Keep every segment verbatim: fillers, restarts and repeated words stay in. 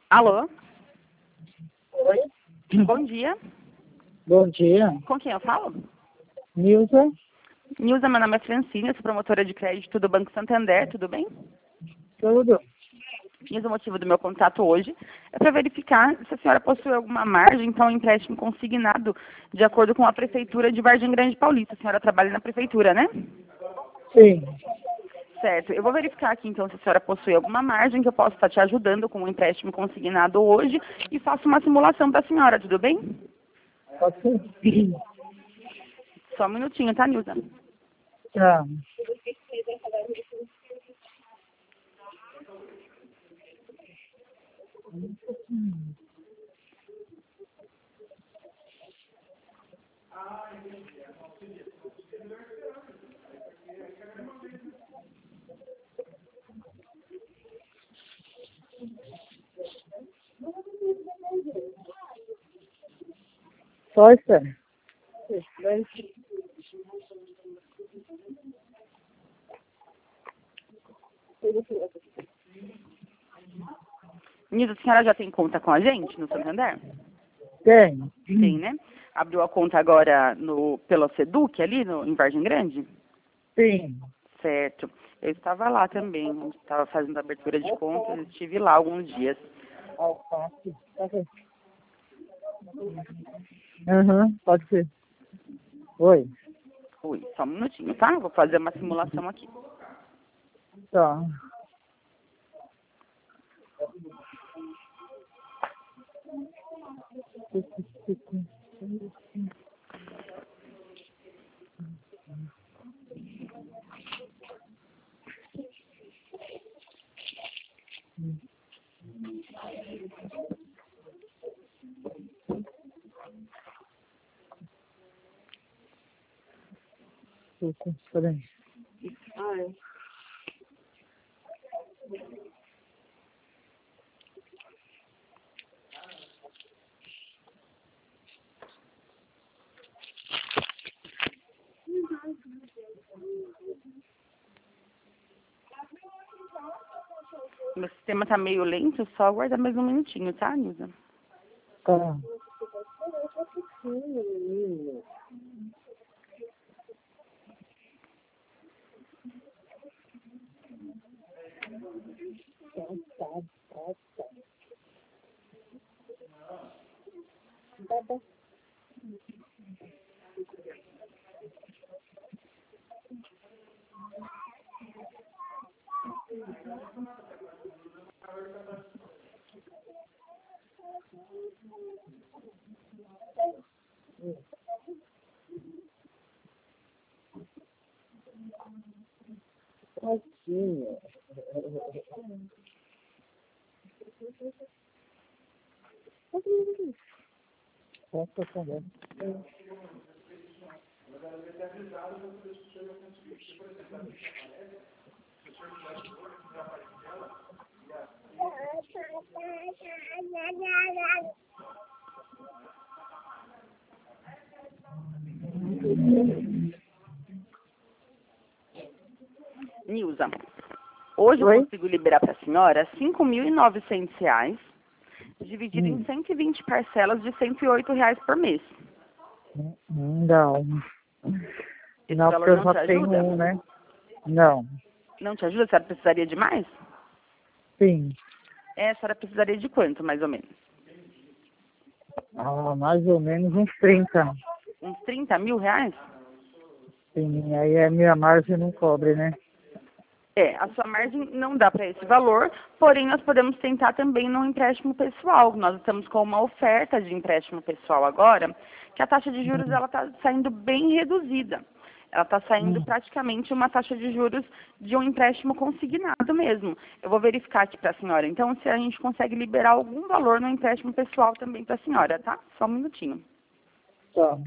Alô? Oi? Bom dia. Bom dia. Com quem eu falo? Nilza? Nilza, meu nome é Francine, eu sou promotora de crédito do Banco Santander, tudo bem? Tudo? Nilza, o motivo do meu contato hoje é para verificar se a senhora possui alguma margem para um empréstimo consignado de acordo com a Prefeitura de Vargem Grande Paulista. A senhora trabalha na Prefeitura, né? Sim. Certo. Eu vou verificar aqui, então, se a senhora possui alguma margem que eu possa estar te ajudando com um empréstimo consignado hoje e faço uma simulação para a senhora, tudo bem? Pode ser? Só um minutinho, tá, Nilza? Tá. Só espera. Nilza, a senhora já tem conta com a gente no Santander? Tem? Tem, né? Abriu a conta agora no, pela Seduc, ali no, em Vargem Grande? Sim. Certo. Eu estava lá também, estava fazendo a abertura de conta, eu estive lá alguns dias. Alface. Aham, pode ser. Oi. Oi, só um minutinho, tá? Vou fazer uma simulação aqui. Tá. Espera aí. Meu sistema tá meio lento, só aguarda mais um minutinho, tá, Nilza? Tá. Tadinha. Essa também. Nilza, hoje eu Oi? consigo liberar para a senhora cinco mil e novecentos reais, dividido em Hum. cento e vinte parcelas de cento e oito reais por mês. Não. Esse Não, porque valor eu não só te tenho ajuda? um, né? Não. Não te ajuda? A senhora precisaria de mais? Sim. É, a senhora precisaria de quanto, mais ou menos? Ah, mais ou menos uns trinta. Uns trinta mil reais? Sim, aí a minha margem não cobre, né? É, a sua margem não dá para esse valor, porém nós podemos tentar também no empréstimo pessoal. Nós estamos com uma oferta de empréstimo pessoal agora, que a taxa de juros ela está saindo bem reduzida. Ela está saindo Hum. praticamente uma taxa de juros de um empréstimo consignado mesmo. Eu vou verificar aqui para a senhora, então, se a gente consegue liberar algum valor no empréstimo pessoal também para a senhora, tá? Só um minutinho. Tá.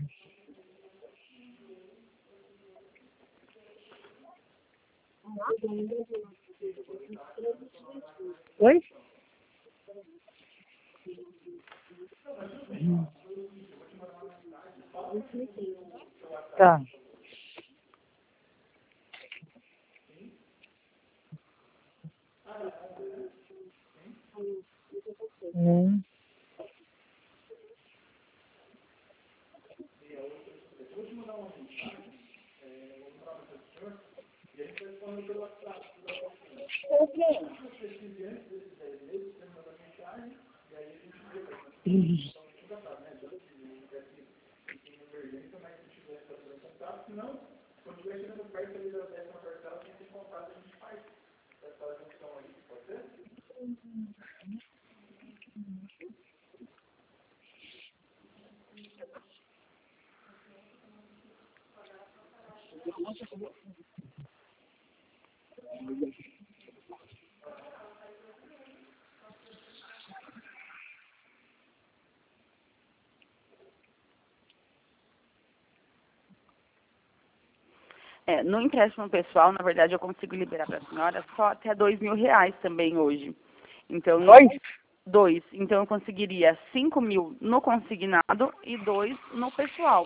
Oi? Hum. Tá. Hum. Hum. É, no empréstimo pessoal, na verdade, eu consigo liberar para a senhora só até dois mil reais também hoje. Então, Oi? dois. Então, eu conseguiria cinco mil no consignado e dois no pessoal.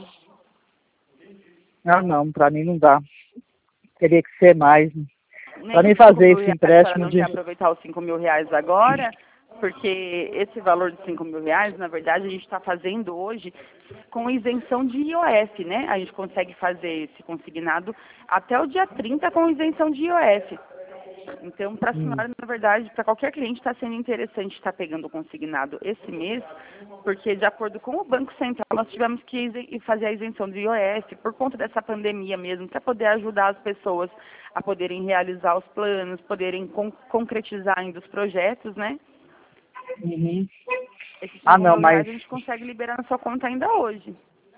Ah, não, pra mim não dá. Teria que ser mais. Pra Nem mim os cinco fazer mil esse reais, a senhora empréstimo não de... quer aproveitar os cinco mil reais agora, porque esse valor de cinco mil reais, na verdade, a gente está fazendo hoje com isenção de I O F, né? A gente consegue fazer esse consignado até o dia trinta com isenção de I O F. Então, para a Hum. senhora, na verdade, para qualquer cliente está sendo interessante estar pegando o consignado esse mês, porque, de acordo com o Banco Central, nós tivemos que isen- fazer a isenção do I O F por conta dessa pandemia mesmo, para poder ajudar as pessoas a poderem realizar os planos, poderem con concretizar ainda os projetos, né? Uhum. Esses Ah, cinco não, mil mas... reais a gente consegue liberar na sua conta ainda hoje.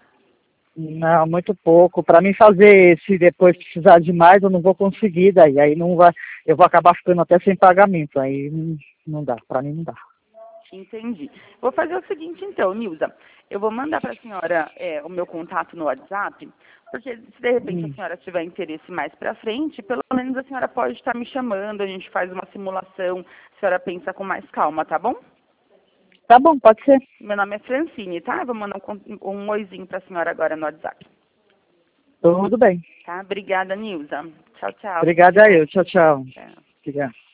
Não, muito pouco. Para mim fazer, se depois precisar de mais, eu não vou conseguir daí. Aí não vai, eu vou acabar ficando até sem pagamento. Aí não, não dá, para mim não dá. Entendi. Vou fazer o seguinte então, Nilza. Eu vou mandar para a senhora é, o meu contato no WhatsApp, porque se de repente a Hum. senhora tiver interesse mais para frente, pelo menos a senhora pode estar me chamando, a gente faz uma simulação, a senhora pensa com mais calma, tá bom? Tá bom, pode ser. Meu nome é Francine, tá? Eu vou mandar um, con- um oizinho para a senhora agora no WhatsApp. Tudo bem. Tá? Obrigada, Nilza. Tchau, tchau. Tudo de Obrigada bom. eu. Tchau, tchau. Tchau. Obrigado.